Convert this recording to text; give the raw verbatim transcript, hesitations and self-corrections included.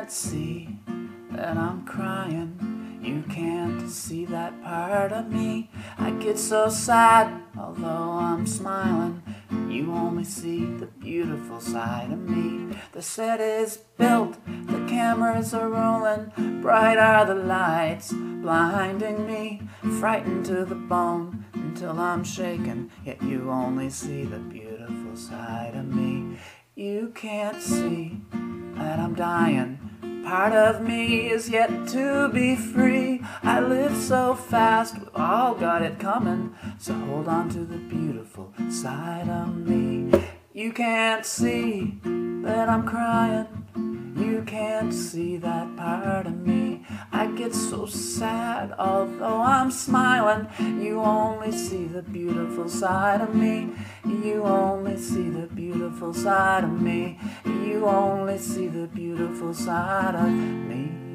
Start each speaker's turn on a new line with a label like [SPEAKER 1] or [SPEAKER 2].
[SPEAKER 1] can't see that I'm crying. You can't see that part of me. I get so sad, although I'm smiling. You only see the beautiful side of me. The set is built, the cameras are rolling. Bright are the lights, blinding me. Frightened to the bone until I'm shaken. Yet you only see the beautiful side of me. You can't see that I'm dying. Part of me is yet to be free. I live so fast, we've all got it coming. So hold on to the beautiful side of me. You can't see that I'm crying. You can't see that part of me. I get so sad, although I'm smiling. You only see the beautiful side of me. You only see the beautiful side of me. You only see the beautiful side of me.